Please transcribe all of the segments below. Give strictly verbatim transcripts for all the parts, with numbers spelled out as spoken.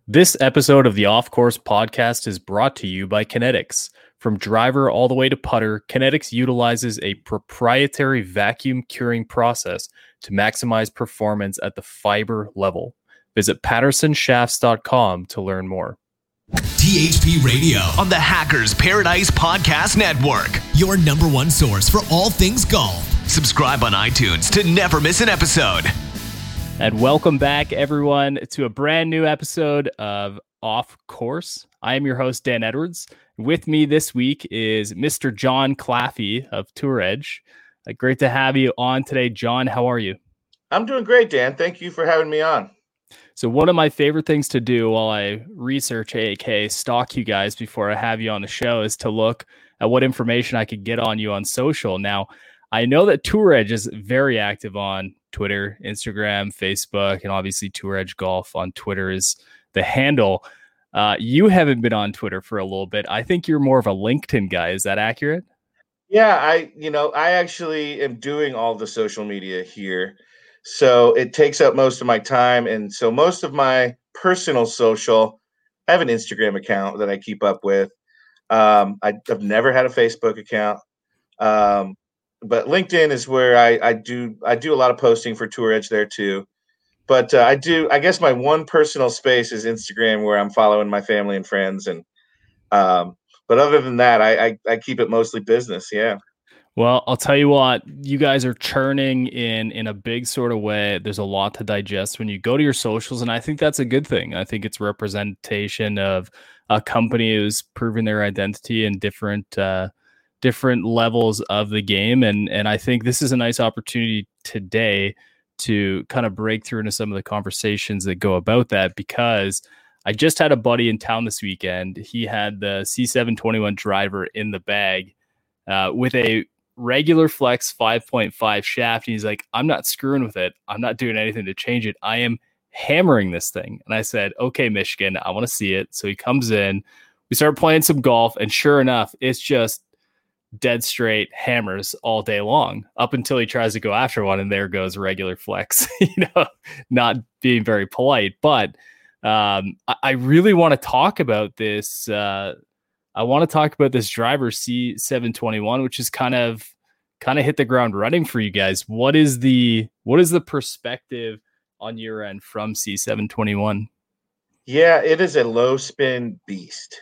This episode of the Off Course podcast is brought to you by Kinetics. From driver all the way to putter, Kinetics utilizes a proprietary vacuum curing process to maximize performance at the fiber level. Visit patterson shafts dot com to learn more. T H P Radio on the Hackers Paradise Podcast Network, your number one source for all things golf. Subscribe on iTunes to never miss an episode. And welcome back, everyone, to a brand new episode of Off Course. I am your host, Dan Edwards. With me this week is Mister John Claffey of Tour Edge. Uh, great to have you on today, John. How are you? I'm doing great, Dan. Thank you for having me on. So one of my favorite things to do while I research, aka stalk you guys before I have you on the show, is to look at what information I could get on you on social. Now, I know that Tour Edge is very active on Twitter, Instagram, Facebook, and obviously Tour Edge Golf on Twitter is the handle. Uh, you haven't been on Twitter for a little bit. I think you're more of a LinkedIn guy. Is that accurate? Yeah, I, you know, I actually am doing all the social media here. So it takes up most of my time. And so most of my personal social, I have an Instagram account that I keep up with. Um, I, I've never had a Facebook account. Um, But LinkedIn is where I, I do I do a lot of posting for Tour Edge there too. But uh, I do I guess my one personal space is Instagram, where I'm following my family and friends. And um, but other than that, I, I I keep it mostly business. Yeah. Well, I'll tell you what, you guys are churning in in a big sort of way. There's a lot to digest when you go to your socials, and I think that's a good thing. I think it's representation of a company who's proving their identity in different uh, different levels of the game. And, and I think this is a nice opportunity today to kind of break through into some of the conversations that go about that, because I just had a buddy in town this weekend. He had the C seven twenty-one driver in the bag uh, with a regular flex five point five shaft. And he's like, I'm not screwing with it. I'm not doing anything to change it. I am hammering this thing. And I said, okay, Michigan, I want to see it. So he comes in, we start playing some golf, and sure enough, it's just dead straight hammers all day long up until he tries to go after one, and there goes regular flex, you know, not being very polite. But um, I, I really want to talk about this. Uh, I want to talk about this driver C seven twenty-one, which is kind of kind of hit the ground running for you guys. What is the what is the perspective on your end from C seven twenty-one? Yeah, it is a low spin beast.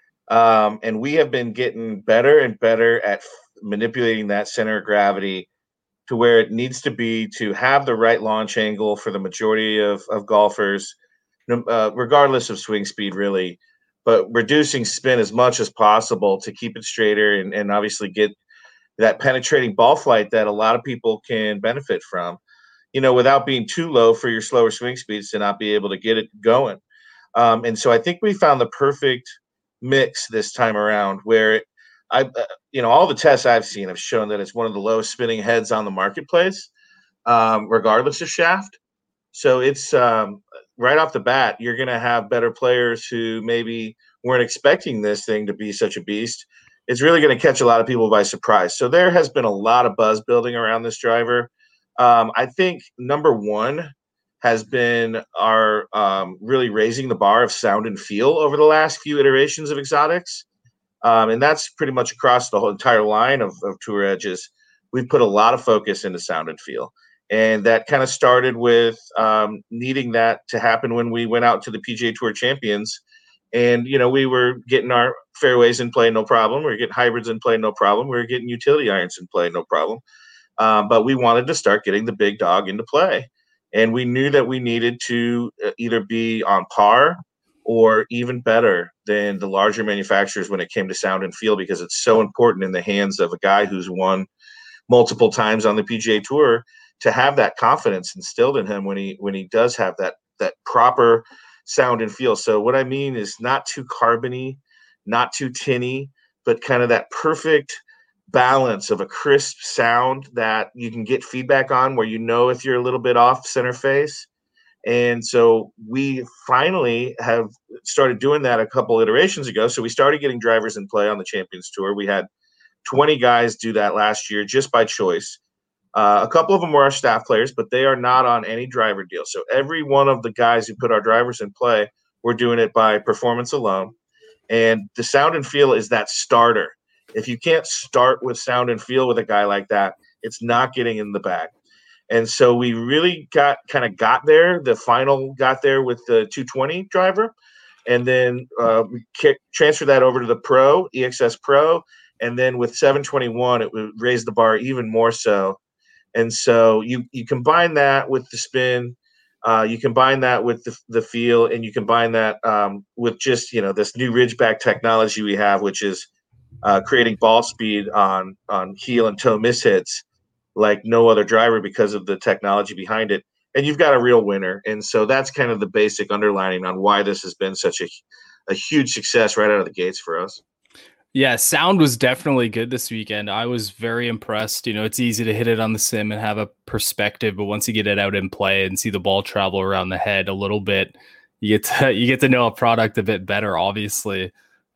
Um, and we have been getting better and better at f- manipulating that center of gravity to where it needs to be to have the right launch angle for the majority of, of golfers, uh, regardless of swing speed, really, but reducing spin as much as possible to keep it straighter and, and obviously get that penetrating ball flight that a lot of people can benefit from, you know, without being too low for your slower swing speeds to not be able to get it going. Um, and so I think we found the perfect mix this time around, where I, uh, you know, all the tests I've seen have shown that it's one of the lowest spinning heads on the marketplace, um, regardless of shaft. So it's um, right off the bat, you're going to have better players who maybe weren't expecting this thing to be such a beast. It's really going to catch a lot of people by surprise. So there has been a lot of buzz building around this driver. Um, I think number one has been our um, really raising the bar of sound and feel over the last few iterations of exotics. Um, and that's pretty much across the whole entire line of, of Tour Edges. We've put a lot of focus into sound and feel. And that kind of started with um, needing that to happen when we went out to the P G A Tour Champions. And, you know, we were getting our fairways in play, no problem. We were getting hybrids in play, no problem. We were getting utility irons in play, no problem. Um, but we wanted to start getting the big dog into play. And we knew that we needed to either be on par or even better than the larger manufacturers when it came to sound and feel, because it's so important in the hands of a guy who's won multiple times on the P G A Tour to have that confidence instilled in him when he when he does have that that proper sound and feel. So what I mean is not too carbony, not too tinny, but kind of that perfect balance of a crisp sound that you can get feedback on, where you know if you're a little bit off center face. And so we finally have started doing that a couple iterations ago. So we started getting drivers in play on the Champions Tour. We had twenty guys do that last year just by choice. Uh, a couple of them were our staff players, but they are not on any driver deal. So every one of the guys who put our drivers in play we're doing it by performance alone. And the sound and feel is that starter. If you can't start with sound and feel with a guy like that, it's not getting in the bag. And so we really got kind of got there. The final got there with the two twenty driver. And then uh, we kick, transferred that over to the Pro, E X S Pro. And then with seven twenty-one, it would raise the bar even more so. And so you you combine that with the spin, uh, you combine that with the, the feel, and you combine that um, with just, you know, this new Ridgeback technology we have, which is uh, creating ball speed on on heel and toe mishits like no other driver because of the technology behind it. And you've got a real winner. And so that's kind of the basic underlining on why this has been such a, a huge success right out of the gates for us. Yeah, sound was definitely good this weekend. I was very impressed. You know, it's easy to hit it on the sim and have a perspective, but once you get it out in play and see the ball travel around the head a little bit, you get to, you get to know a product a bit better, obviously.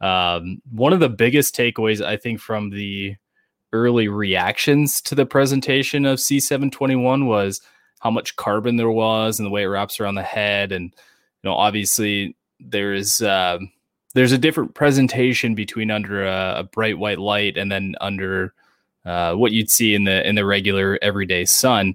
Um, one of the biggest takeaways, I think, from the early reactions to the presentation of C seven twenty-one was how much carbon there was and the way it wraps around the head. And, you know, obviously there's, uh, there's a different presentation between under a, a bright white light and then under uh, what you'd see in the, in the regular everyday sun.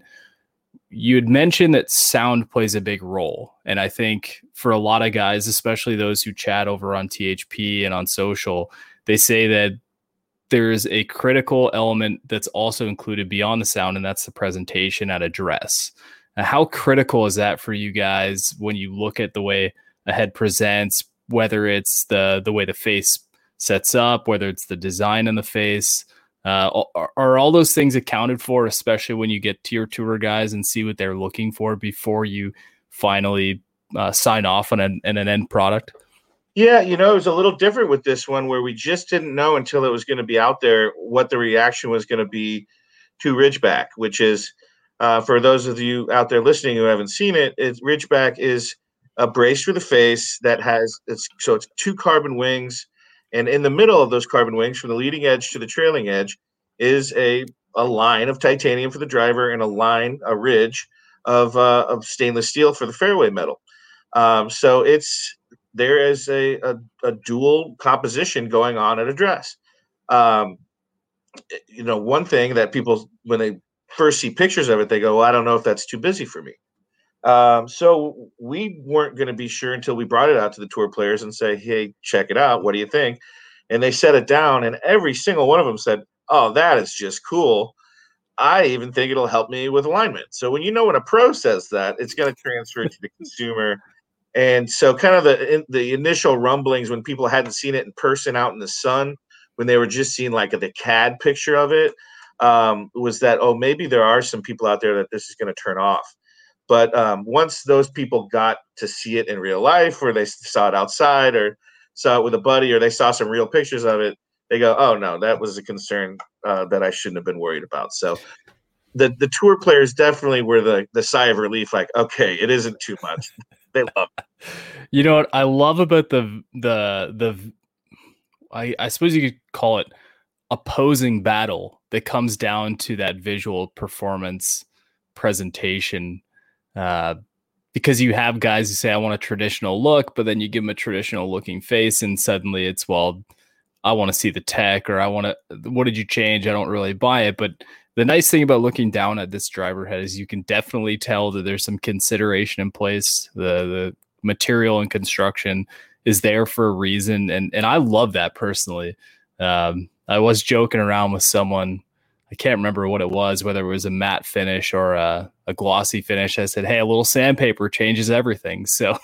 You had mentioned that sound plays a big role. And I think for a lot of guys, especially those who chat over on T H P and on social, they say that there's a critical element that's also included beyond the sound, and that's the presentation at address. Now, how critical is that for you guys when you look at the way a head presents, whether it's the the way the face sets up, whether it's the design in the face? Uh, are, are all those things accounted for, especially when you get to your tour guys and see what they're looking for before you finally uh, sign off on an, an end product? Yeah, you know, it was a little different with this one where we just didn't know until it was going to be out there what the reaction was going to be to Ridgeback, which is, uh, for those of you out there listening who haven't seen it, it's, Ridgeback is a brace for the face that has, it's, so it's two carbon wings. And in the middle of those carbon wings, from the leading edge to the trailing edge, is a, a line of titanium for the driver and a line, a ridge of, uh, of stainless steel for the fairway metal. Um, so it's, there is a, a, a dual composition going on at address. Um, you know, one thing that people, when they first see pictures of it, they go, well, I don't know if that's too busy for me. Um, so we weren't going to be sure until we brought it out to the tour players and say, hey, check it out. What do you think? And they set it down, and every single one of them said, oh, that is just cool. I even think it'll help me with alignment. So when you know when a pro says that, it's going to transfer to the consumer. And so kind of the the initial rumblings when people hadn't seen it in person out in the sun, when they were just seeing like a, the C A D picture of it, um, was that, oh, maybe there are some people out there that this is going to turn off. But um, once those people got to see it in real life, or they saw it outside or saw it with a buddy, or they saw some real pictures of it, they go, oh, no, that was a concern uh, that I shouldn't have been worried about. So the, the tour players definitely were the, the sigh of relief, like, okay, it isn't too much. They love it. You know what I love about the the the I, I suppose you could call it opposing battle that comes down to that visual performance presentation, uh, because you have guys who say, I want a traditional look, but then you give them a traditional looking face and suddenly it's, well, I want to see the tech, or I want to, what did you change? I don't really buy it. But the nice thing about looking down at this driver head is you can definitely tell that there's some consideration in place. The the material and construction is there for a reason. And and I love that personally. Um, I was joking around with someone, I can't remember what it was, whether it was a matte finish or a, a glossy finish. I said, hey, a little sandpaper changes everything. So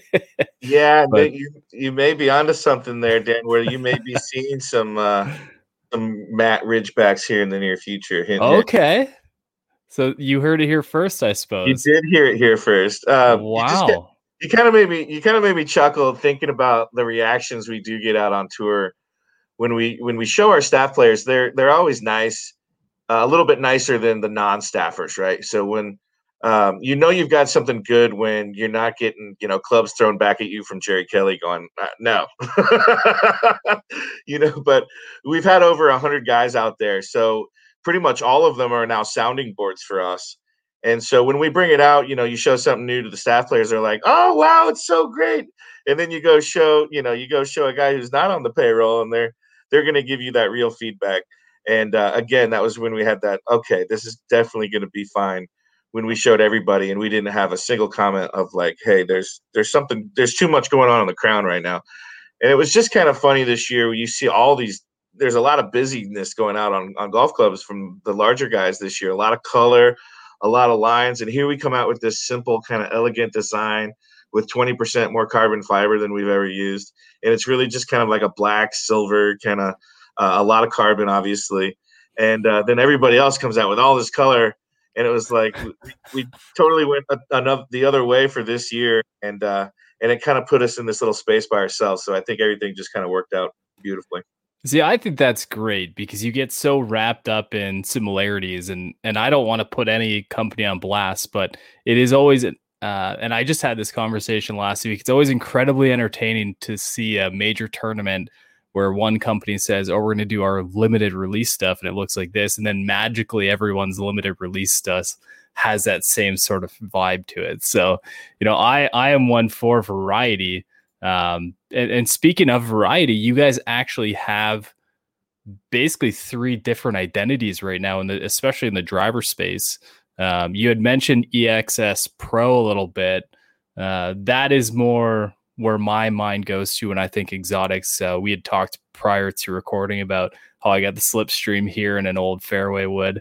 yeah, but, you, you may be onto something there, Dan, where you may be seeing some uh, some matte Ridgebacks here in the near future. Hint, okay. hint. So you heard it here first, I suppose. You did hear it here first. Um, wow. You, you kind of made me you kind of made me chuckle thinking about the reactions we do get out on tour when we when we show our staff players. They're they're always nice, uh, a little bit nicer than the non-staffers, right? So when um, you know you've got something good when you're not getting, you know, clubs thrown back at you from Jerry Kelly going, uh, no, you know. But we've had over a hundred guys out there, so pretty much all of them are now sounding boards for us. And so when we bring it out, you know, you show something new to the staff players, they're like, oh, wow, it's so great. And then you go show, you know, you go show a guy who's not on the payroll, and they're they're going to give you that real feedback. And uh, again, that was when we had that, okay, this is definitely going to be fine, when we showed everybody and we didn't have a single comment of like, hey, there's there's something, there's too much going on in the crown right now. And it was just kind of funny this year where you see all these, there's a lot of busyness going out on, on golf clubs from the larger guys this year, a lot of color, a lot of lines. And here we come out with this simple kind of elegant design with twenty percent more carbon fiber than we've ever used. And it's really just kind of like a black, silver, kind of uh, a lot of carbon, obviously. And uh, then everybody else comes out with all this color. And it was like, we, we totally went another, the other way for this year. And, uh, and it kind of put us in this little space by ourselves. So I think everything just kind of worked out beautifully. See, I think that's great because you get so wrapped up in similarities, and and I don't want to put any company on blast, but it is always, uh, and I just had this conversation last week. It's always incredibly entertaining to see a major tournament where one company says, "Oh, we're going to do our limited release stuff," and it looks like this, and then magically everyone's limited release stuff has that same sort of vibe to it. So, you know, I I am one for variety. Um, and, and speaking of variety, you guys actually have basically three different identities right now, in the, especially in the driver space. Um, you had mentioned E X S Pro a little bit. Uh, that is more where my mind goes to when I think exotics. Uh, we had talked prior to recording about how I got the Slipstream here in an old fairway wood.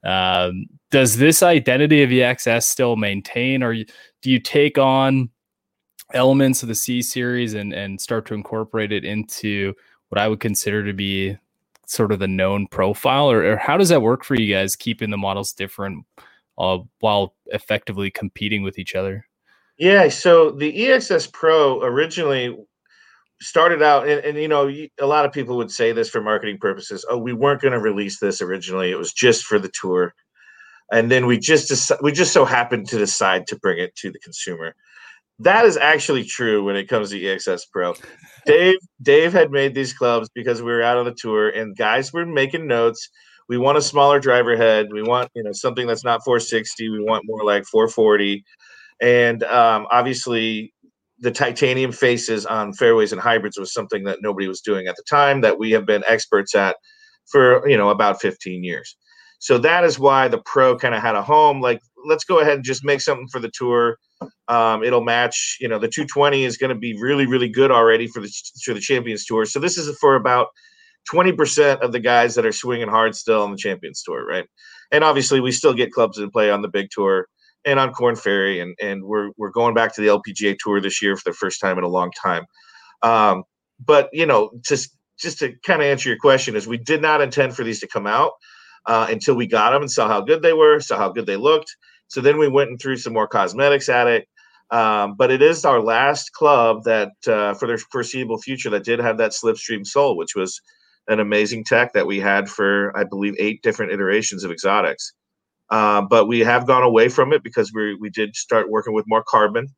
Um, does this identity of E X S still maintain, or do you take on elements of the C series and and start to incorporate it into what I would consider to be sort of the known profile, or, or how does that work for you guys, keeping the models different uh, while effectively competing with each other? Yeah, so the E X S Pro originally started out, and, and you know, a lot of people would say this for marketing purposes. Oh, we weren't going to release this originally; it was just for the tour, and then we just we just so happened to decide to bring it to the consumer. That is actually true when it comes to E X S Pro. Dave Dave had made these clubs because we were out on the tour, and guys were making notes. We want a smaller driver head. We want, you know, something that's not four sixty. We want more like four forty. And um, obviously, the titanium faces on fairways and hybrids was something that nobody was doing at the time, that we have been experts at for, you know, about fifteen years. So that is why the Pro kind of had a home. Like, let's go ahead and just make something for the tour. Um, it'll match, you know, the two twenty is going to be really, really good already for the for the Champions Tour. So this is for about twenty percent of the guys that are swinging hard still on the Champions Tour, right? And obviously, we still get clubs in play on the big tour and on Korn Ferry, and and we're we're going back to the L P G A Tour this year for the first time in a long time. Um, but you know, just just to kind of answer your question, is we did not intend for these to come out uh, until we got them and saw how good they were, saw how good they looked. So then we went and threw some more cosmetics at it. Um, but it is our last club that uh, for the foreseeable future that did have that Slipstream sole, which was an amazing tech that we had for, I believe, eight different iterations of exotics. Uh, but we have gone away from it because we we did start working with more carbon.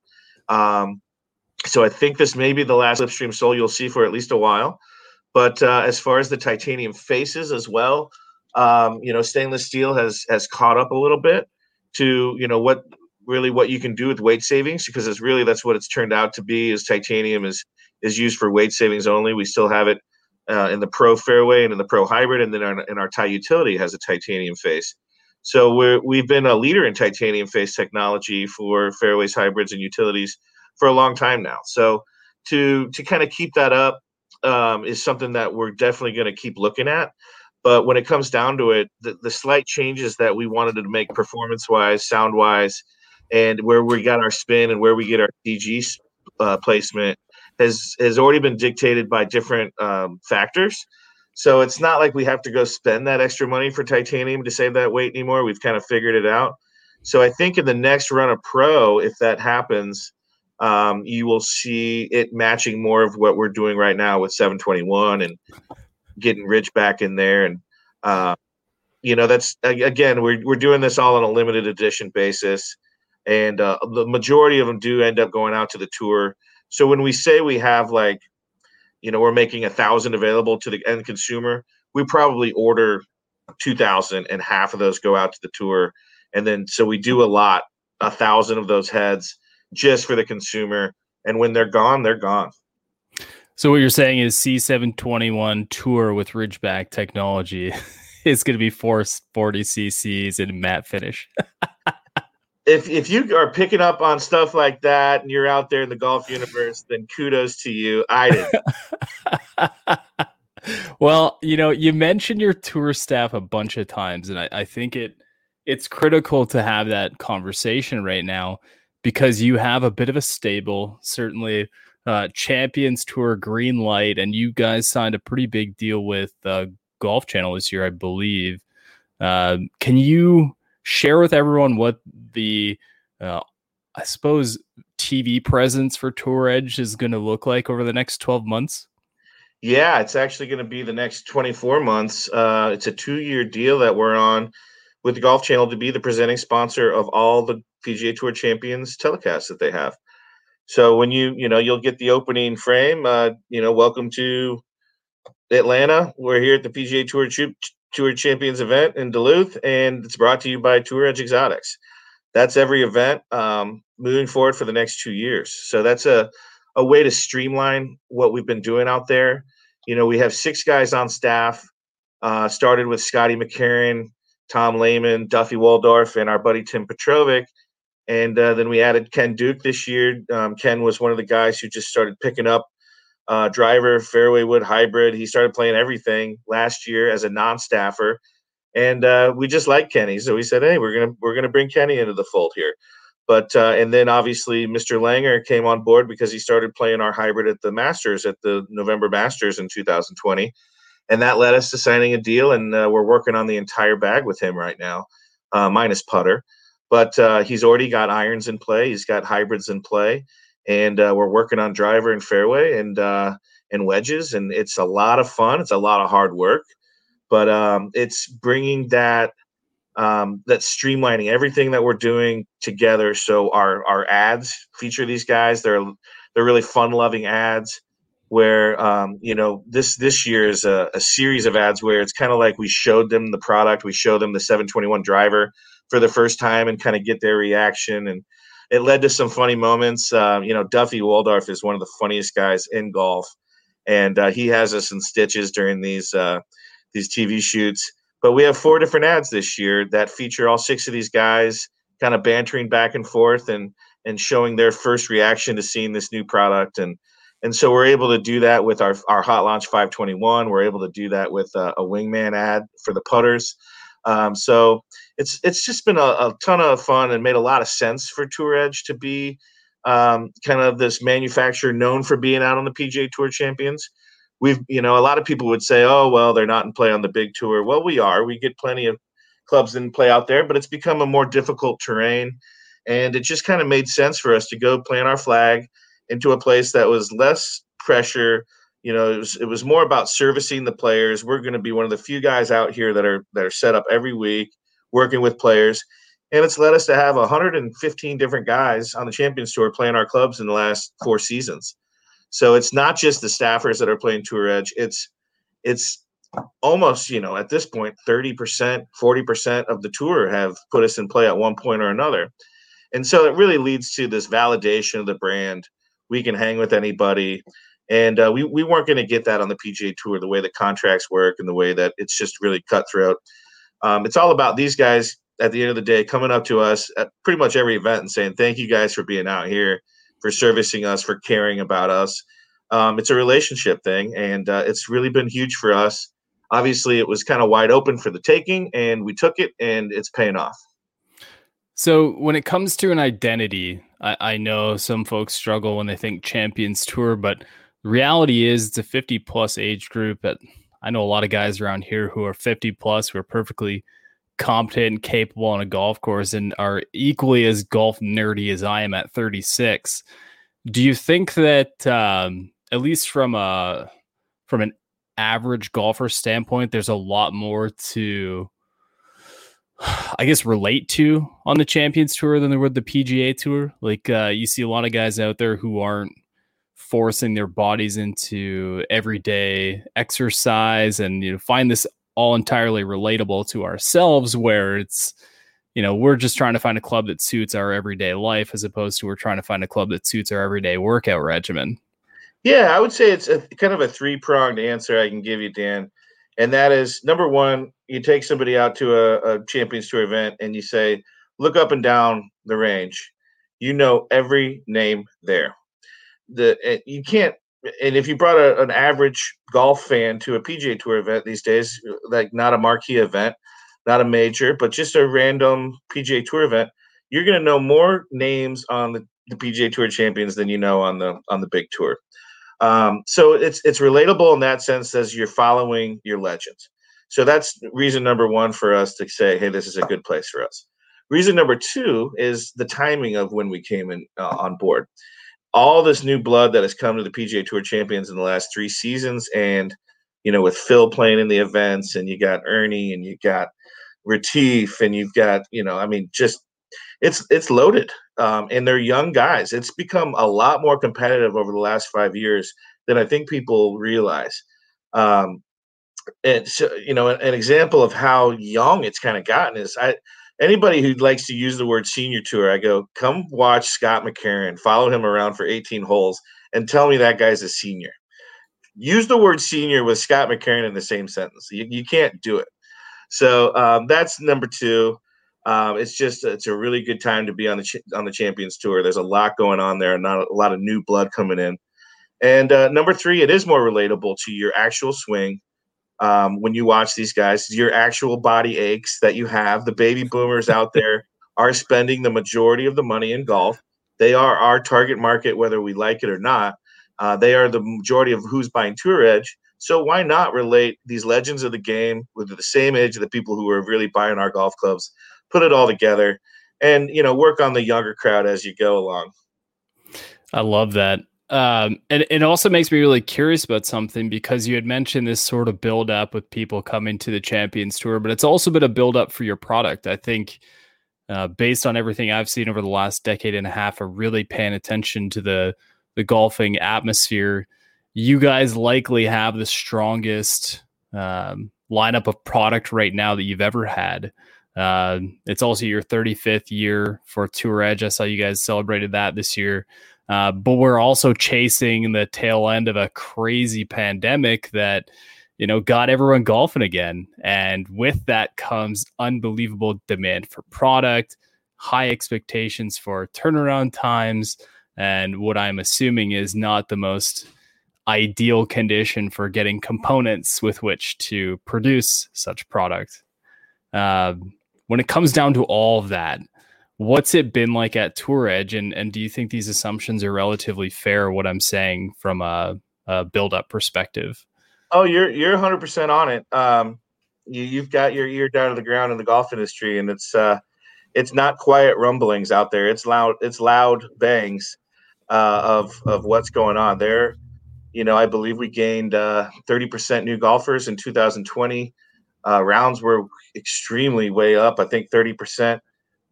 Um, so I think this may be the last Slipstream sole you'll see for at least a while. But uh, as far as the titanium faces as well, um, you know, stainless steel has has caught up a little bit to, you know, what really what you can do with weight savings, because it's really, that's what it's turned out to be, is titanium is is used for weight savings only. We still have it uh, in the Pro fairway and in the Pro hybrid, and then our, in our Tie Utility has a titanium face. So we're we've been a leader in titanium face technology for fairways, hybrids, and utilities for a long time now. So to to kind of keep that up um, is something that we're definitely going to keep looking at. But when it comes down to it, the, the slight changes that we wanted to make performance-wise, sound-wise, and where we got our spin and where we get our D G uh, placement has has already been dictated by different um, factors. So it's not like we have to go spend that extra money for titanium to save that weight anymore. We've kind of figured it out. So I think in the next run of Pro, if that happens, um, you will see it matching more of what we're doing right now with seven twenty-one and getting Rich back in there. And, uh, you know, that's, again, we're, we're doing this all on a limited edition basis. And uh, the majority of them do end up going out to the tour. So when we say we have, like, you know, we're making a thousand available to the end consumer, we probably order two thousand and half of those go out to the tour. And then so we do a lot, a thousand of those heads just for the consumer. And when they're gone, they're gone. So what you're saying is C seven twenty-one Tour with Ridgeback technology is going to be four forty c c's and matte finish. If if you are picking up on stuff like that and you're out there in the golf universe, then kudos to you. I didn't. Well, you know, you mentioned your tour staff a bunch of times, and I, I think it it's critical to have that conversation right now because you have a bit of a stable, certainly uh, Champions Tour green light, and you guys signed a pretty big deal with uh, Golf Channel this year, I believe. Uh, can you share with everyone what the, uh, I suppose, T V presence for Tour Edge is going to look like over the next twelve months? Yeah, it's actually going to be the next twenty-four months. Uh, it's a two-year deal that we're on with the Golf Channel to be the presenting sponsor of all the P G A Tour Champions telecasts that they have. So when you, you know, you'll get the opening frame, uh, you know, welcome to Atlanta. We're here at the P G A Tour Tour Champions event in Duluth, and it's brought to you by Tour Edge Exotics. That's every event um, moving forward for the next two years. So that's a, a way to streamline what we've been doing out there. You know, we have six guys on staff, uh, started with Scotty McCarron, Tom Lehman, Duffy Waldorf, and our buddy Tim Petrovic. And uh, then we added Ken Duke this year. Um, Ken was one of the guys who just started picking up uh, driver, fairway wood, hybrid. He started playing everything last year as a non-staffer. And uh, we just like Kenny. So we said, hey, we're going to we're gonna bring Kenny into the fold here. But uh, and then obviously Mister Langer came on board because he started playing our hybrid at the Masters, at the November Masters in two thousand twenty. And that led us to signing a deal, and uh, we're working on the entire bag with him right now, uh, minus putter. But uh, he's already got irons in play. He's got hybrids in play. And uh, we're working on driver and fairway and uh, and wedges. And it's a lot of fun. It's a lot of hard work. But um, it's bringing that um, that streamlining everything that we're doing together. So our our ads feature these guys. They're they're really fun-loving ads where, um, you know, this this year is a, a series of ads where it's kind of like we showed them the product. We showed them the seven twenty-one driver for the first time and kind of get their reaction. And it led to some funny moments. Uh, you know, Duffy Waldorf is one of the funniest guys in golf. And uh, he has us in stitches during these uh, these T V shoots. But we have four different ads this year that feature all six of these guys kind of bantering back and forth and and showing their first reaction to seeing this new product. And and so we're able to do that with our, our Hot Launch five twenty-one. We're able to do that with a, a Wingman ad for the putters. Um, so it's it's just been a, a ton of fun and made a lot of sense for Tour Edge to be um, kind of this manufacturer known for being out on the P G A Tour Champions. We've, you know, a lot of people would say, oh, well, they're not in play on the big tour. Well, we are. We get plenty of clubs in play out there, but it's become a more difficult terrain. And it just kind of made sense for us to go plant our flag into a place that was less pressure. You know, it was, it was more about servicing the players. We're going to be one of the few guys out here that are that are set up every week working with players. And it's led us to have one hundred fifteen different guys on the Champions Tour playing our clubs in the last four seasons. So it's not just the staffers that are playing Tour Edge. It's it's almost, you know, at this point, thirty percent, forty percent of the tour have put us in play at one point or another. And so it really leads to this validation of the brand. We can hang with anybody. And uh, we, we weren't going to get that on the P G A Tour, the way the contracts work and the way that it's just really cutthroat. Um, it's all about these guys at the end of the day coming up to us at pretty much every event and saying, thank you guys for being out here, for servicing us, for caring about us. Um, it's a relationship thing, and uh, it's really been huge for us. Obviously, it was kind of wide open for the taking, and we took it, and it's paying off. So when it comes to an identity, I, I know some folks struggle when they think Champions Tour, but the reality is it's a fifty-plus age group. That I know a lot of guys around here who are fifty-plus, who are perfectly competent and capable on a golf course and are equally as golf nerdy as I am at thirty-six. Do you think that, um, at least from a from an average golfer standpoint, there's a lot more to, I guess, relate to on the Champions Tour than there would the P G A Tour? Like, uh, you see a lot of guys out there who aren't forcing their bodies into everyday exercise and, you know, find this all entirely relatable to ourselves, where it's, you know, we're just trying to find a club that suits our everyday life as opposed to we're trying to find a club that suits our everyday workout regimen. Yeah, I would say it's a kind of a three-pronged answer I can give you, Dan. And that is, number one, you take somebody out to a, a Champions Tour event and you say, look up and down the range. You know every name there. The you can't, and if you brought a, an average golf fan to a P G A Tour event these days, like not a marquee event, not a major, but just a random P G A Tour event, you're going to know more names on the, the P G A Tour champions than you know on the on the big tour. Um, so it's it's relatable in that sense as you're following your legends. So that's reason number one for us to say, hey, this is a good place for us. Reason number two is the timing of when we came in uh, on board. All this new blood that has come to the P G A Tour champions in the last three seasons, and you know, with Phil playing in the events, and you got Ernie, and you got Retief, and you've got, you know, I mean, just it's it's loaded, um, and they're young guys. It's become a lot more competitive over the last five years than I think people realize. Um, and so, you know, an, an example of how young it's kind of gotten is I anybody who likes to use the word senior tour, I go, come watch Scott McCarron, follow him around for eighteen holes, and tell me that guy's a senior. Use the word senior with Scott McCarron in the same sentence. You, you can't do it. So um, that's number two. Um, it's just it's a really good time to be on the ch- on the Champions Tour. There's a lot going on there, and not a lot of new blood coming in. And uh, number three, it is more relatable to your actual swing. Um, when you watch these guys, your actual body aches that you have. The baby boomers out there are spending the majority of the money in golf. They are our target market, whether we like it or not. Uh, they are the majority of who's buying Tour Edge. So why not relate these legends of the game with the same age of the people who are really buying our golf clubs, put it all together, and, you know, work on the younger crowd as you go along. I love that. Um, and it also makes me really curious about something, because you had mentioned this sort of build up with people coming to the Champions Tour, but it's also been a build up for your product. I think uh, based on everything I've seen over the last decade and a half of really paying attention to the, the golfing atmosphere, you guys likely have the strongest um, lineup of product right now that you've ever had. Uh, it's also your thirty-fifth year for Tour Edge. I saw you guys celebrated that this year. Uh, but we're also chasing the tail end of a crazy pandemic that, you know, got everyone golfing again. And with that comes unbelievable demand for product, high expectations for turnaround times, and what I'm assuming is not the most ideal condition for getting components with which to produce such product. Uh, when it comes down to all of that, what's it been like at Tour Edge, and, and do you think these assumptions are relatively fair, what I'm saying from a, a build-up perspective? Oh, you're you're one hundred percent on it. Um, you, you've got your ear down to the ground in the golf industry, and it's uh, it's not quiet rumblings out there. It's loud. It's loud bangs uh, of of what's going on there. You know, I believe we gained uh, thirty percent new golfers in two thousand twenty. Uh, rounds were extremely way up. I think thirty percent.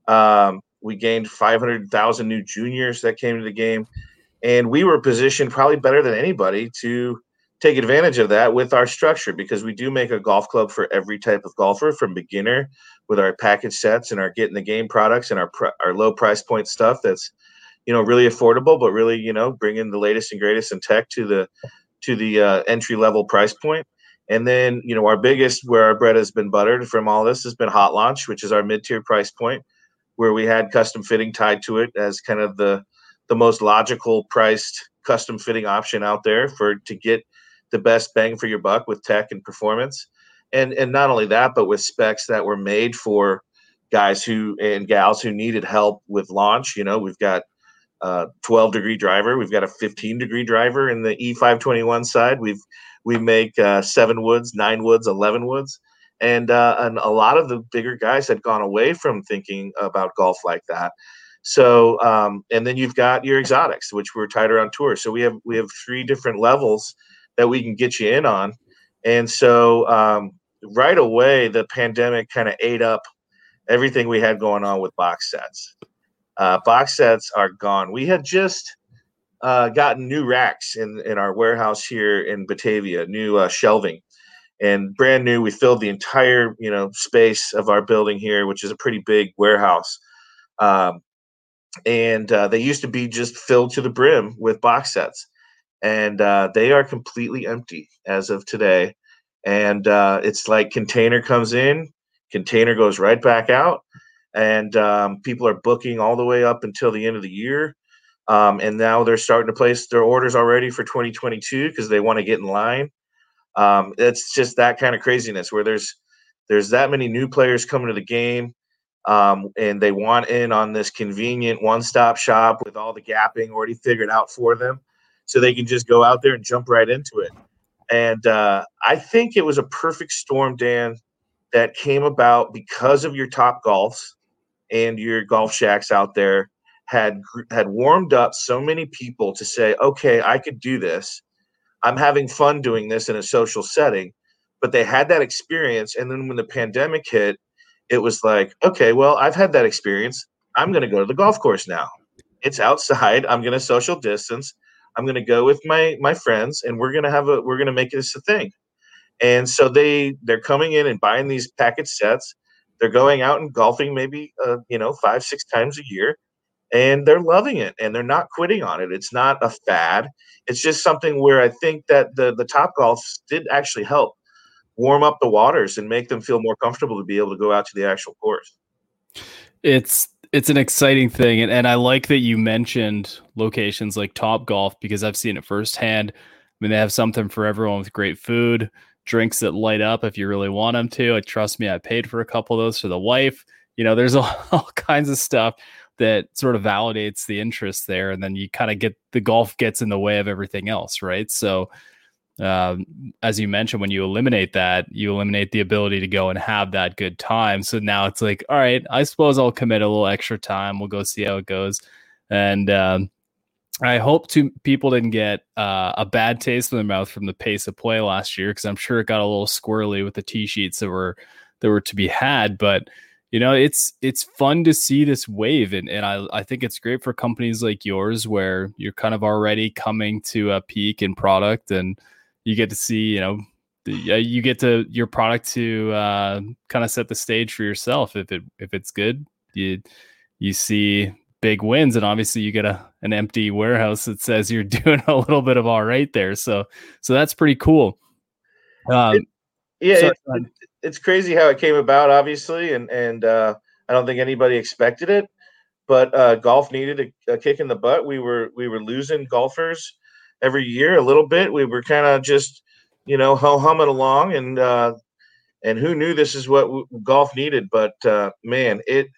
Um, we gained five hundred thousand new juniors that came to the game, and we were positioned probably better than anybody to take advantage of that with our structure, because we do make a golf club for every type of golfer, from beginner with our package sets and our get in the game products and our pr- our low price point stuff that's, you know, really affordable, but really, you know, bringing the latest and greatest in tech to the to the uh, entry level price point. And then, you know, our biggest, where our bread has been buttered from all this, has been Hot Launch, which is our mid-tier price point, where we had custom fitting tied to it as kind of the the most logical priced custom fitting option out there for to get the best bang for your buck with tech and performance. And and not only that, but with specs that were made for guys who and gals who needed help with launch. You know, we've got a twelve degree driver, we've got a fifteen degree driver in the E five twenty-one side. We've we make uh, seven woods, nine woods, eleven woods. And, uh, and a lot of the bigger guys had gone away from thinking about golf like that. So, um, and then you've got your exotics, which we're tighter on tour. So we have we have three different levels that we can get you in on. And so um, right away, the pandemic kind of ate up everything we had going on with box sets. Uh, box sets are gone. We had just uh, gotten new racks in, in our warehouse here in Batavia, new uh, shelving. and brand new. We filled the entire, you know, space of our building here, which is a pretty big warehouse. Um, and uh, they used to be just filled to the brim with box sets, and uh, they are completely empty as of today. And uh, it's like container comes in, container goes right back out, and um, people are booking all the way up until the end of the year. Um, and now they're starting to place their orders already for twenty twenty-two because they want to get in line. Um, it's just that kind of craziness where there's there's that many new players coming to the game, um, and they want in on this convenient one-stop shop with all the gapping already figured out for them, so they can just go out there and jump right into it. And uh, I think it was a perfect storm, Dan, that came about because of your Top Golfs and your Golf Shacks out there had had warmed up so many people to say, okay, I could do this. I'm having fun doing this in a social setting. But they had that experience, and then when the pandemic hit, it was like, okay, well, I've had that experience. I'm going to go to the golf course now. It's outside. I'm going to social distance. I'm going to go with my my friends, and we're going to have a we're going to make this a thing. And so they they're coming in and buying these package sets. They're going out and golfing maybe uh, you know five six times a year, and they're loving it, and they're not quitting on it. It's not a fad. It's just something where I think that the the Top Golf did actually help warm up the waters and make them feel more comfortable to be able to go out to the actual course. It's it's an exciting thing, and, and I like that you mentioned locations like Top Golf because I've seen it firsthand. I mean, they have something for everyone with great food, drinks that light up if you really want them to. Trust me, I paid for a couple of those for the wife. You know, there's all, all kinds of stuff that sort of validates the interest there, and then you kind of get the golf gets in the way of everything else, right? So um, as you mentioned, when you eliminate that, you eliminate the ability to go and have that good time. So now it's like, all right, I suppose I'll commit a little extra time. We'll go see how it goes. And um, I hope to people didn't get uh, a bad taste in their mouth from the pace of play last year, because I'm sure it got a little squirrely with the tee sheets that were that were to be had. But you know, it's it's fun to see this wave, and, and I, I think it's great for companies like yours where you're kind of already coming to a peak in product, and you get to see, you know, the, you get to your product to uh, kind of set the stage for yourself. If it if it's good, you you see big wins, and obviously you get a an empty warehouse that says you're doing a little bit of all right there. So so that's pretty cool. Um, it, yeah, sorry, it, it, it's crazy how it came about, obviously, and and uh, I don't think anybody expected it. But uh, golf needed a, a kick in the butt. We were we were losing golfers every year a little bit. We were kind of just, you know, humming along, and uh, and who knew this is what w- golf needed? But uh, man, it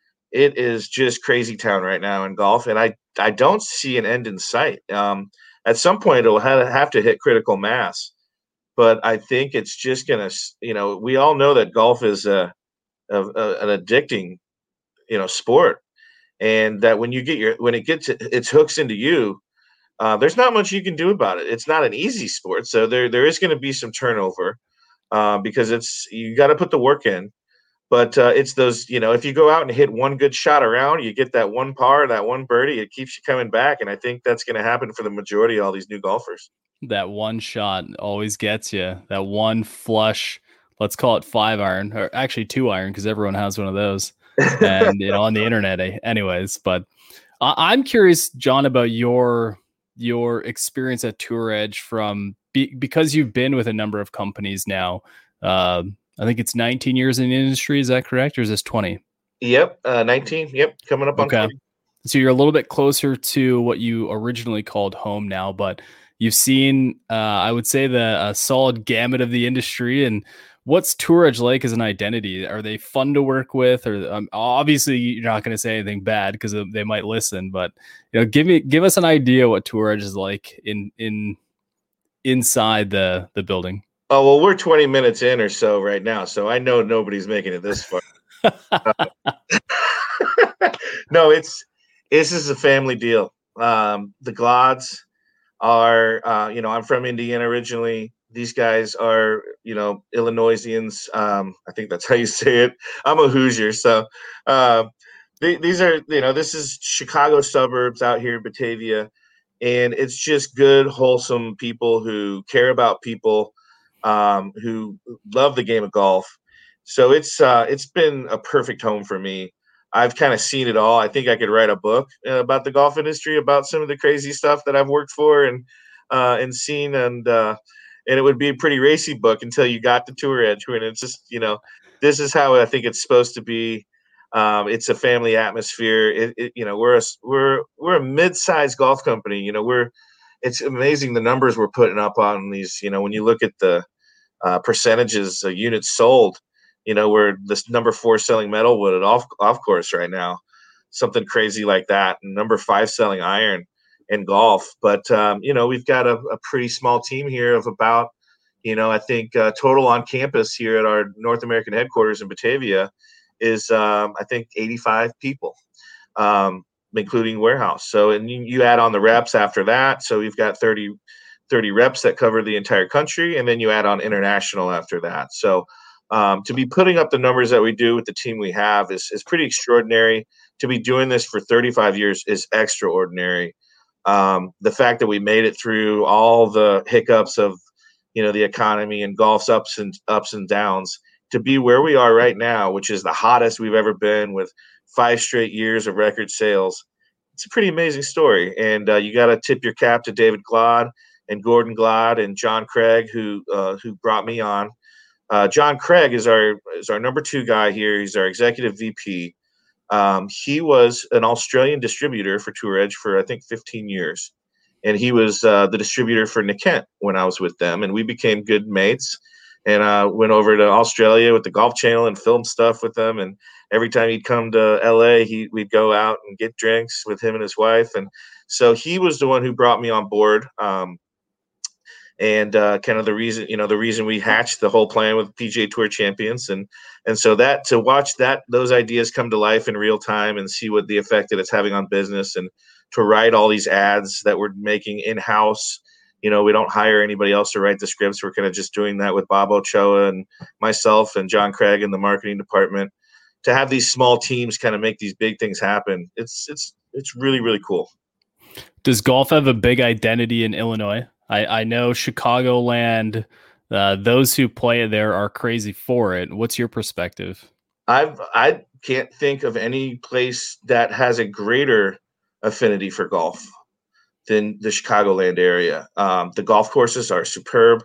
it is just crazy town right now in golf, and I I don't see an end in sight. Um, at some point, it'll have, have to hit critical mass, but I think it's just gonna, you know, we all know that golf is a, a, a an addicting, you know, sport, and that when you get your when it gets its hooks into you, uh, there's not much you can do about it. It's not an easy sport, so there there is going to be some turnover uh, because it's you got to put the work in. But uh, it's those, you know, if you go out and hit one good shot around, you get that one par, that one birdie, it keeps you coming back, and I think that's going to happen for the majority of all these new golfers. That one shot always gets you. That one flush, let's call it five iron, or actually two iron, because everyone has one of those, and you know, on the internet, anyways. But uh, I'm curious, John, about your your experience at Tour Edge from be, because you've been with a number of companies now. Uh, I think it's nineteen years in the industry. Is that correct, or is this twenty? Yep, uh, nineteen. Yep, coming up on okay. twenty. So you're a little bit closer to what you originally called home now, but you've seen, uh, I would say, the a solid gamut of the industry. And what's Tour Edge like as an identity? Are they fun to work with? Or um, obviously you're not going to say anything bad because they might listen. But you know, give me give us an idea what Tour Edge is like in in inside the the building. Oh well, we're twenty minutes in or so right now, so I know nobody's making it this far. No, it's this is a family deal. Um, the Glods are, uh, you know, I'm from Indiana originally. These guys are, you know, Illinoisians. Um, I think that's how you say it. I'm a Hoosier, so uh, they, these are, you know, this is Chicago suburbs out here in Batavia, and it's just good, wholesome people who care about people. um, who love the game of golf. So it's uh, it's been a perfect home for me. I've kind of seen it all. I think I could write a book uh, about the golf industry, about some of the crazy stuff that I've worked for and uh, and seen, and uh, and it would be a pretty racy book until you got to Tour Edge, when it's just, you know, this is how I think it's supposed to be. Um, it's a family atmosphere. It, it, you know, we're a we're we're a mid-sized golf company. You know, we're it's amazing the numbers we're putting up on these. You know, when you look at the uh, percentages of units sold, you know, we're this number four selling metalwood at off off course right now, something crazy like that, and number five selling iron in golf. But um, you know, we've got a, a pretty small team here of about, you know, I think uh, total on campus here at our North American headquarters in Batavia is um, I think eighty-five people, um, including warehouse. So, and you, you add on the reps after that. So we've got thirty, thirty reps that cover the entire country. And then you add on international after that. So um, to be putting up the numbers that we do with the team we have is, is pretty extraordinary. To be doing this for thirty-five years is extraordinary. Um, the fact that we made it through all the hiccups of, you know, the economy and golf's ups and ups and downs, to be where we are right now, which is the hottest we've ever been with five straight years of record sales. It's a pretty amazing story. And uh, you got to tip your cap to David Glod and Gordon Glod and John Craig, who uh, who brought me on. Uh, John Craig is our is our number two guy here. He's our executive V P. Um, he was an Australian distributor for Tour Edge for, I think, fifteen years. And he was uh, the distributor for Nick Kent when I was with them. And we became good mates. And uh, went over to Australia with the Golf Channel and filmed stuff with them. And every time he'd come to L A, he we'd go out and get drinks with him and his wife. And so he was the one who brought me on board. Um, and uh, kind of the reason, you know, the reason we hatched the whole plan with P G A Tour champions. And and so that to watch that those ideas come to life in real time and see what the effect that it's having on business, and to write all these ads that we're making in-house. You know, we don't hire anybody else to write the scripts. We're kind of just doing that with Bob Ochoa and myself and John Craig in the marketing department. To have these small teams kind of make these big things happen, it's it's it's really, really cool. Does golf have a big identity in Illinois? I, I know Chicagoland, uh, those who play there are crazy for it. What's your perspective? I've I can't think of any place that has a greater affinity for golf than the Chicagoland area. Um, the golf courses are superb.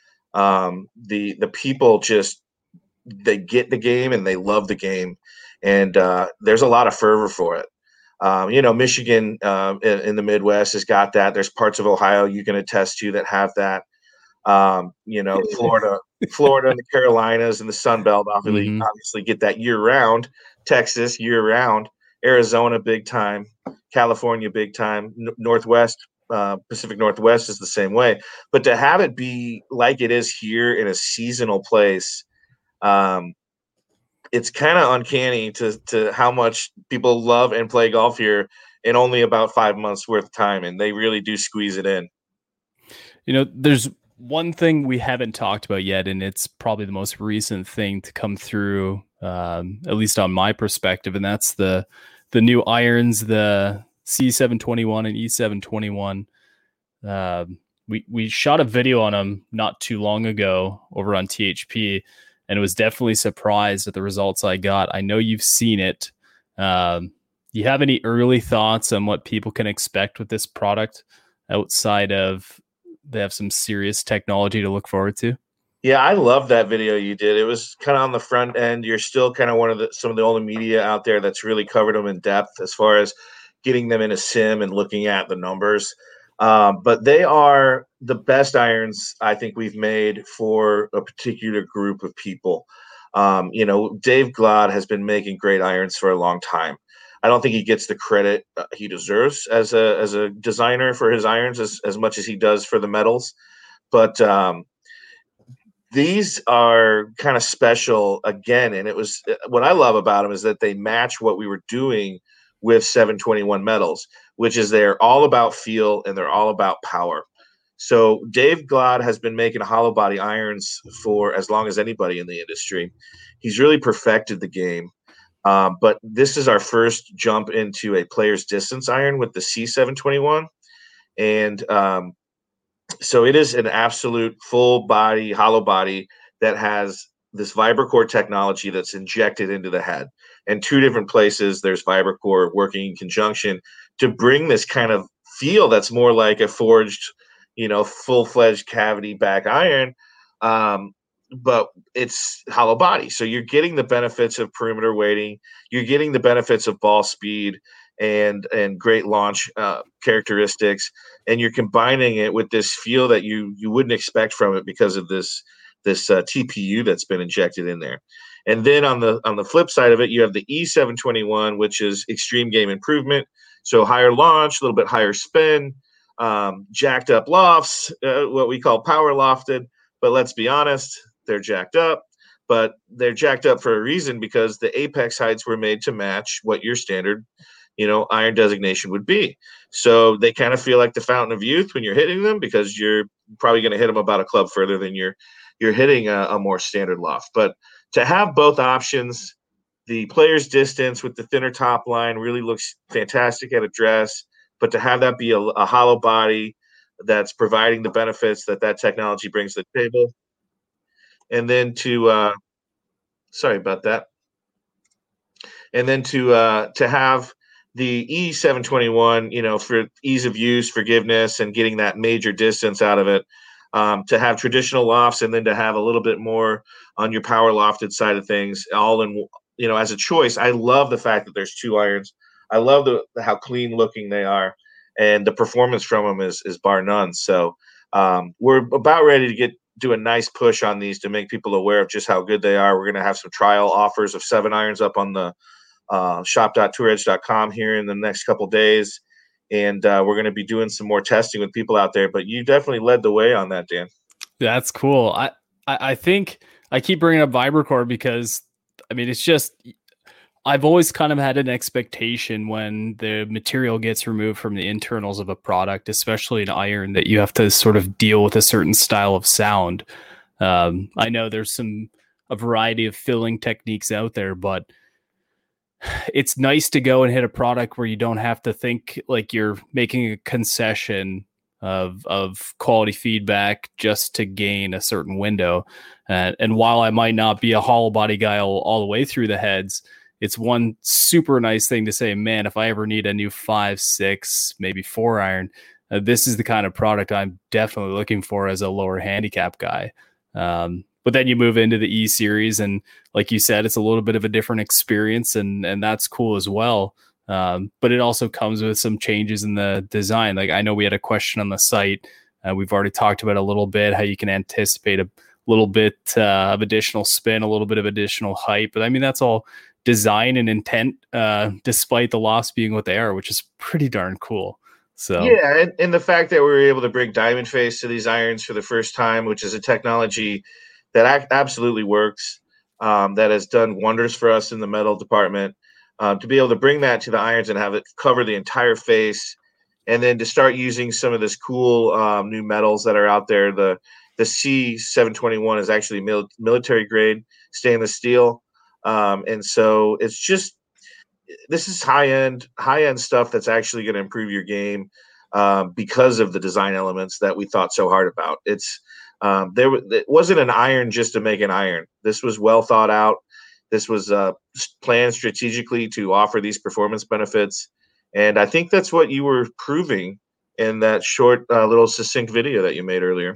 Um, the the people just they get the game and they love the game, and uh, there's a lot of fervor for it. Um, you know, Michigan uh, in, in the Midwest has got that. There's parts of Ohio you can attest to that have that. Um, you know, Florida, Florida, and the Carolinas and the Sun Belt obviously mm-hmm. obviously get that year round. Texas year round. Arizona big time. California big time. N- Northwest, uh, Pacific Northwest is the same way. But to have it be like it is here in a seasonal place, um, it's kind of uncanny to to how much people love and play golf here in only about five months worth of time, and they really do squeeze it in. You know, there's one thing we haven't talked about yet, and it's probably the most recent thing to come through, um, at least on my perspective, and that's the the new irons, the C seven twenty-one and E seven twenty-one. Uh, we we shot a video on them not too long ago over on T H P, and was definitely surprised at the results I got. I know you've seen it. Um, do you have any early thoughts on what people can expect with this product outside of they have some serious technology to look forward to? Yeah, I love that video you did. It was kind of on the front end. You're still kind of one of the some of the only media out there that's really covered them in depth as far as getting them in a sim and looking at the numbers. Um, but they are the best irons I think we've made for a particular group of people. Um, you know, Dave Glod has been making great irons for a long time. I don't think he gets the credit he deserves as a as a designer for his irons as, as much as he does for the metals. But um, these are kind of special again. And it was what I love about them is that they match what we were doing with seven twenty-one metals, which is they're all about feel and they're all about power. So Dave Glod has been making hollow body irons for as long as anybody in the industry. He's really perfected the game. Um, but this is our first jump into a player's distance iron with the C seven twenty-one. And um, So it is an absolute full body, hollow body that has this VibraCore technology that's injected into the head. And two different places, there's VibraCore working in conjunction to bring this kind of feel that's more like a forged, you know, full-fledged cavity back iron. Um, but it's hollow body. So you're getting the benefits of perimeter weighting. You're getting the benefits of ball speed and and great launch uh, characteristics, and you're combining it with this feel that you you wouldn't expect from it because of this this uh, T P U that's been injected in there. And then on the on the flip side of it, you have the E seven twenty-one, which is extreme game improvement. So higher launch, a little bit higher spin, um, jacked up lofts, uh, what we call power lofted. But let's be honest, they're jacked up. But they're jacked up for a reason, because the apex heights were made to match what your standard, you know, iron designation would be. So they kind of feel like the fountain of youth when you're hitting them, because you're probably going to hit them about a club further than you're you're hitting a, a more standard loft. But to have both options, the player's distance with the thinner top line really looks fantastic at address. But to have that be a, a hollow body that's providing the benefits that that technology brings to the table, and then to uh, sorry about that, and then to uh, to have the E seven twenty-one, you know, for ease of use, forgiveness, and getting that major distance out of it, um, to have traditional lofts, and then to have a little bit more on your power lofted side of things, all in, you know, as a choice. I love the fact that there's two irons. I love the, the how clean looking they are, and the performance from them is is bar none. So um, we're about ready to get do a nice push on these to make people aware of just how good they are. We're going to have some trial offers of seven irons up on the uh, shop dot tour edge dot com here in the next couple days. And uh, we're going to be doing some more testing with people out there. But you definitely led the way on that, Dan. That's cool. I, I, I think I keep bringing up VibraCore because, I mean, it's just, I've always kind of had an expectation when the material gets removed from the internals of a product, especially an iron, that you have to sort of deal with a certain style of sound. Um, I know there's some a variety of filling techniques out there, but it's nice to go and hit a product where you don't have to think like you're making a concession of of quality feedback just to gain a certain window. Uh, and while I might not be a hollow body guy all, all the way through the heads, it's one super nice thing to say, man, if I ever need a new five, six, maybe four iron, uh, this is the kind of product I'm definitely looking for as a lower handicap guy. Um, But then you move into the E series, and like you said, it's a little bit of a different experience, and and that's cool as well. Um, but it also comes with some changes in the design. Like I know we had a question on the site. Uh, we've already talked about a little bit how you can anticipate a little bit uh, of additional spin, a little bit of additional height. But I mean, that's all design and intent, uh, despite the lofts being what they are, which is pretty darn cool. So yeah, and, and the fact that we were able to bring diamond face to these irons for the first time, which is a technology that absolutely works, um, that has done wonders for us in the metal department, um, to be able to bring that to the irons and have it cover the entire face, and then to start using some of this cool um, new metals that are out there. The the C seven twenty-one is actually mil- military grade stainless steel, um, and so it's just this is high end high end stuff that's actually going to improve your game uh, because of the design elements that we thought so hard about. It's Um, there it wasn't an iron just to make an iron. This was well thought out. This was uh, planned strategically to offer these performance benefits. And I think that's what you were proving in that short uh, little succinct video that you made earlier.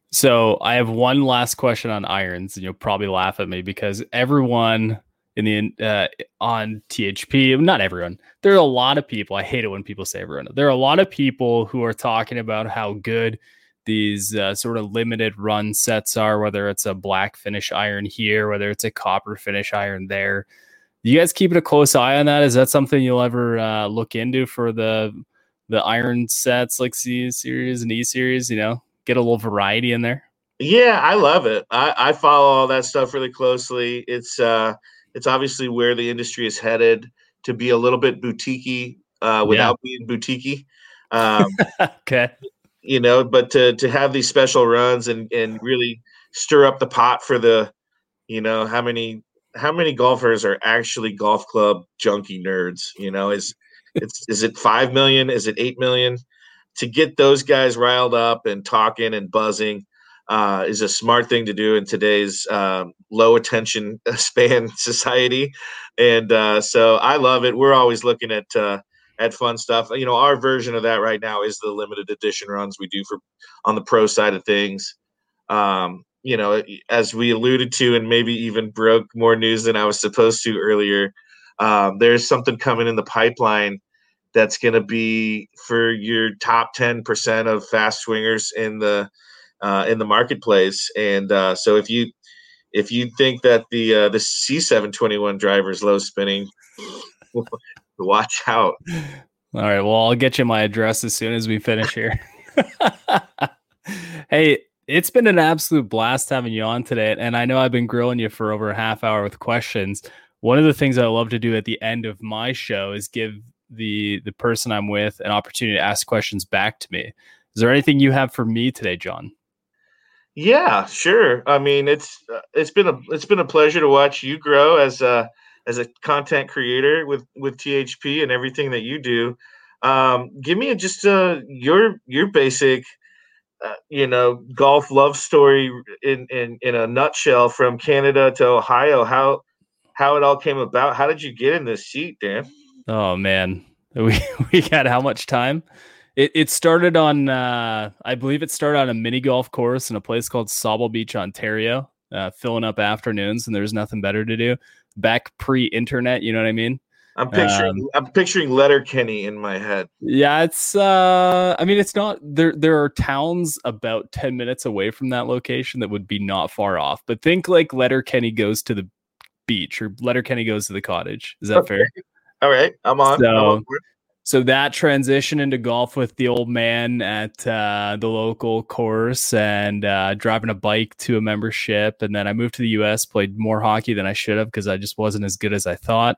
So I have one last question on irons, and you'll probably laugh at me because everyone in the uh, on T H P, not everyone, there are a lot of people. I hate it when people say everyone. There are a lot of people who are talking about how good these uh, sort of limited run sets are, whether it's a black finish iron here, whether it's a copper finish iron there. You guys keeping a close eye on that? Is that something you'll ever uh, look into for the the iron sets like C series and E series? You know, get a little variety in there. Yeah, I love it. I, I follow all that stuff really closely. It's uh, it's obviously where the industry is headed, to be a little bit boutique-y uh, without yeah. being boutique-y. Um, okay. You know, but to to have these special runs and and really stir up the pot for the, you know, how many how many golfers are actually golf club junkie nerds? You know, is it's is it five million? Is it eight million? to get those guys riled up and talking and buzzing uh, is a smart thing to do in today's um, low attention span society. And uh, so I love it. We're always looking at uh, at fun stuff. You know, our version of that right now is the limited edition runs we do for on the pro side of things. Um, you know, as we alluded to, and maybe even broke more news than I was supposed to earlier, um, there's something coming in the pipeline that's going to be for your top ten percent of fast swingers in the uh, in the marketplace. And uh, so if you if you think that the uh, the C seven twenty-one driver is low spinning, watch out. All right, well, I'll get you my address as soon as we finish here. Hey, it's been an absolute blast having you on today, and I know I've been grilling you for over a half hour with questions. One of the things I love to do at the end of my show is give the the person I'm with an opportunity to ask questions back to me. Is there anything you have for me today, John? Yeah, sure. I mean, it's uh, it's been a it's been a pleasure to watch you grow as a as a content creator with with T H P and everything that you do. Um, give me a, just uh, your your basic, uh, you know, golf love story in, in in a nutshell from Canada to Ohio. How how it all came about. How did you get in this seat, Dan? Oh man, we we got how much time? It it started on uh, I believe it started on a mini golf course in a place called Sauble Beach, Ontario. Uh, filling up afternoons, and there's nothing better to do. Back pre-internet, you know what I mean? I'm picturing um, I'm picturing Letterkenny in my head. Yeah, it's uh I mean it's not there there are towns about ten minutes away from that location that would be not far off. But think like Letterkenny goes to the beach or Letterkenny goes to the cottage. Is that okay. fair? All right, I'm on. So, I'm on so that transition into golf with the old man at uh, the local course and uh, driving a bike to a membership. And then I moved to the U S, played more hockey than I should have because I just wasn't as good as I thought.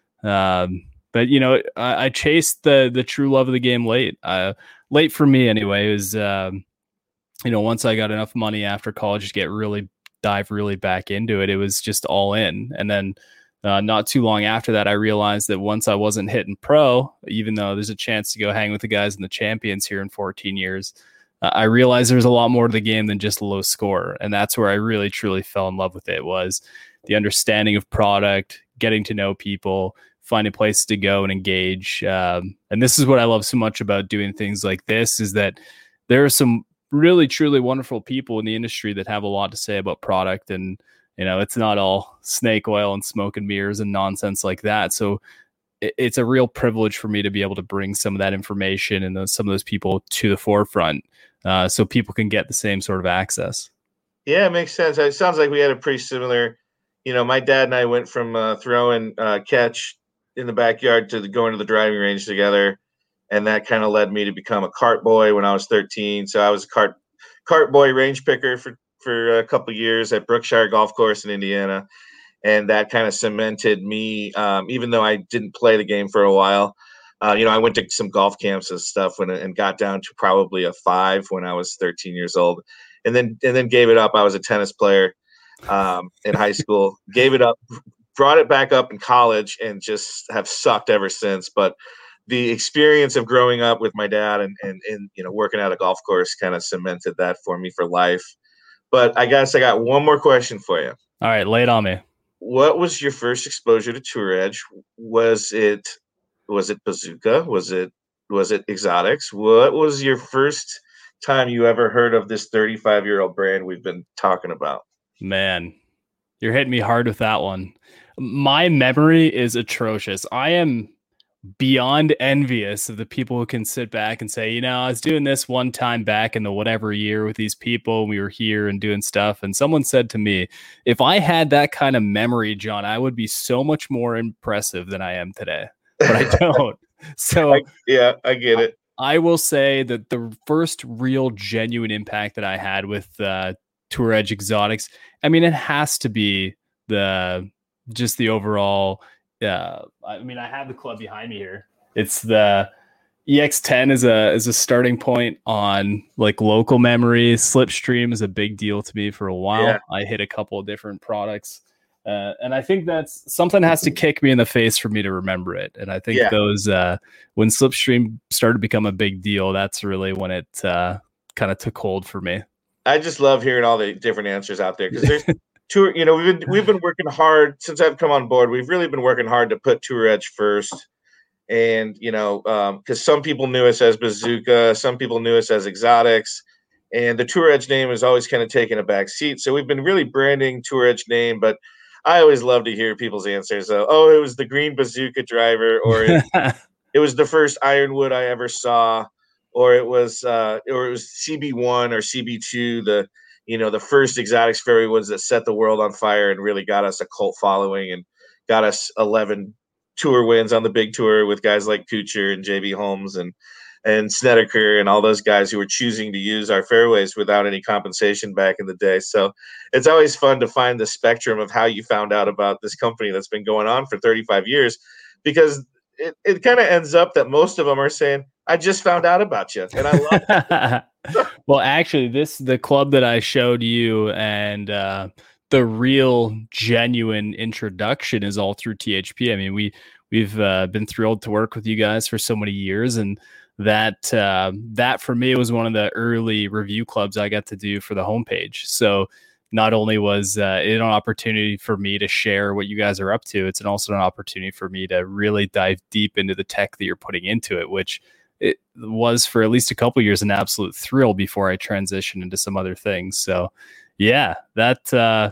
Um, but, you know, I, I chased the the true love of the game late. Uh, late for me anyway. It was, um, you know, once I got enough money after college to get really, dive really back into it, it was just all in. And then Uh, not too long after that, I realized that once I wasn't hitting pro, even though there's a chance to go hang with the guys in the champions here in fourteen years, uh, I realized there's a lot more to the game than just a low score. And that's where I really, truly fell in love with it, was the understanding of product, getting to know people, finding places to go and engage. Um, and this is what I love so much about doing things like this, is that there are some really, truly wonderful people in the industry that have a lot to say about product. And you know, it's not all snake oil and smoke and mirrors and nonsense like that. So it, it's a real privilege for me to be able to bring some of that information and those, some of those people to the forefront uh, so people can get the same sort of access. Yeah, it makes sense. It sounds like we had a pretty similar, you know, my dad and I went from uh, throwing uh, catch in the backyard to the, going to the driving range together. And that kind of led me to become a cart boy when I was thirteen. So I was a cart, cart boy range picker for for a couple of years at Brookshire Golf Course in Indiana. And that kind of cemented me, um, even though I didn't play the game for a while. Uh, you know, I went to some golf camps and stuff when and got down to probably a five when I was thirteen years old. And then and then gave it up. I was a tennis player um, in high school, gave it up, brought it back up in college, and just have sucked ever since. But the experience of growing up with my dad and, and, and you know, working at a golf course kind of cemented that for me for life. But I guess I got one more question for you. All right, lay it on me. What was your first exposure to Tour Edge? Was it was it Bazooka? Was it was it Exotics? What was your first time you ever heard of this thirty-five-year-old brand we've been talking about? Man, you're hitting me hard with that one. My memory is atrocious. I am beyond envious of the people who can sit back and say, you know, I was doing this one time back in the whatever year with these people. We were here and doing stuff. And someone said to me, if I had that kind of memory, John, I would be so much more impressive than I am today. But I don't. So I, yeah, I get it. I, I will say that the first real genuine impact that I had with uh, Tour Edge Exotics, I mean, it has to be the just the overall. Yeah, I mean, I have the club behind me here. It's the E X ten is a is a starting point on like local memory. Slipstream is a big deal to me for a while. Yeah. I hit a couple of different products Uh, and I think that's something has to kick me in the face for me to remember it. And I think yeah. those, uh, when Slipstream started to become a big deal, that's really when it uh, kind of took hold for me. I just love hearing all the different answers out there because there's tour, you know, we've been, we've been working hard since I've come on board. We've really been working hard to put Tour Edge first. And, you know, because um, some people knew us as Bazooka, some people knew us as Exotics, and the Tour Edge name has always kind of taken a back seat. So we've been really branding Tour Edge name, but I always love to hear people's answers. Uh, oh, it was the green Bazooka driver, or it, it was the first Ironwood I ever saw, or it was uh, or it was C B one or C B two, the you know the first Exotics Fairway that set the world on fire and really got us a cult following and got us eleven tour wins on the big tour with guys like Kuchar and J B Holmes and and Snedeker and all those guys who were choosing to use our fairways without any compensation back in the day. So it's always fun to find the spectrum of how you found out about this company that's been going on for thirty-five years, because it, it kind of ends up that most of them are saying, I just found out about you. And I love it. Well, actually, this the club that I showed you and uh, the real genuine introduction is all through T H P. I mean, we, we've uh, been thrilled to work with you guys for so many years, and that, uh, that for me was one of the early review clubs I got to do for the homepage. So not only was uh, it an opportunity for me to share what you guys are up to, it's an also an opportunity for me to really dive deep into the tech that you're putting into it, which it was for at least a couple of years an absolute thrill before I transitioned into some other things. So yeah, that, uh,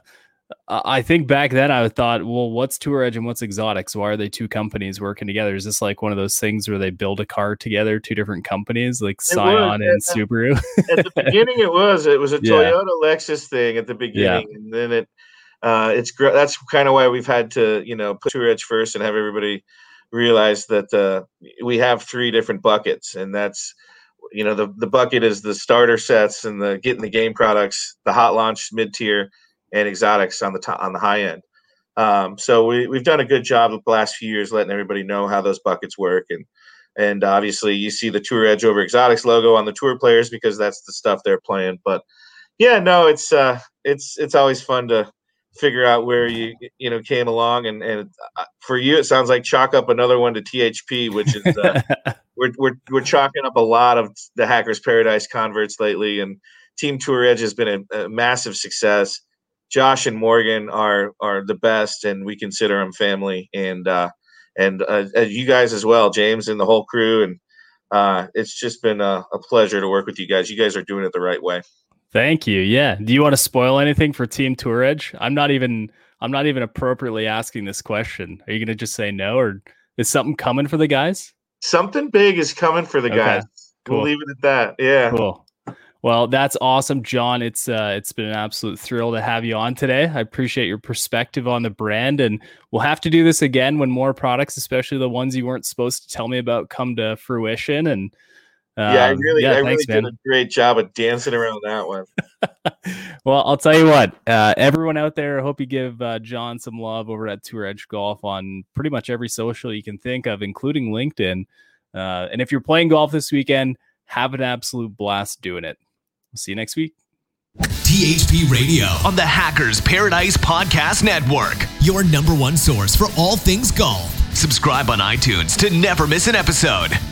I think back then I thought, well, what's Tour Edge and what's Exotics? Why are they two companies working together? Is this like one of those things where they build a car together, two different companies like Scion and at, Subaru? At the beginning, it was it was a Toyota yeah. Lexus thing at the beginning, yeah. and then it uh, it's that's kind of why we've had to you know put Tour Edge first and have everybody realize that uh, we have three different buckets, and that's you know the the bucket is the starter sets and the getting the game products, the hot launch, mid tier, and Exotics on the top, on the high end. Um, so we, we've done a good job of the last few years letting everybody know how those buckets work. And and obviously you see the Tour Edge over Exotics logo on the tour players because that's the stuff they're playing. But yeah, no, it's uh, it's it's always fun to figure out where you you know came along. And, and for you, it sounds like chalk up another one to T H P, which is uh, we're, we're, we're chalking up a lot of the Hackers Paradise converts lately. And Team Tour Edge has been a, a massive success. Josh and Morgan are are the best, and we consider them family. And uh, and uh, you guys as well, James and the whole crew. And uh, it's just been a, a pleasure to work with you guys. You guys are doing it the right way. Thank you. Yeah. Do you want to spoil anything for Team Tour Edge? I'm not even I'm not even appropriately asking this question. Are you going to just say no, or is something coming for the guys? Something big is coming for the okay. guys. Cool. We'll leave it at that. Yeah. Cool. Well, that's awesome, John. It's uh, it's been an absolute thrill to have you on today. I appreciate your perspective on the brand, and we'll have to do this again when more products, especially the ones you weren't supposed to tell me about, come to fruition. And um, yeah, I really, yeah, I thanks, really did a great job of dancing around that one. Well, I'll tell you what, uh, everyone out there, I hope you give uh, John some love over at Tour Edge Golf on pretty much every social you can think of, including LinkedIn. Uh, and if you're playing golf this weekend, have an absolute blast doing it. We'll see you next week. T H P Radio on the Hackers Paradise Podcast Network, your number one source for all things golf. Subscribe on iTunes to never miss an episode.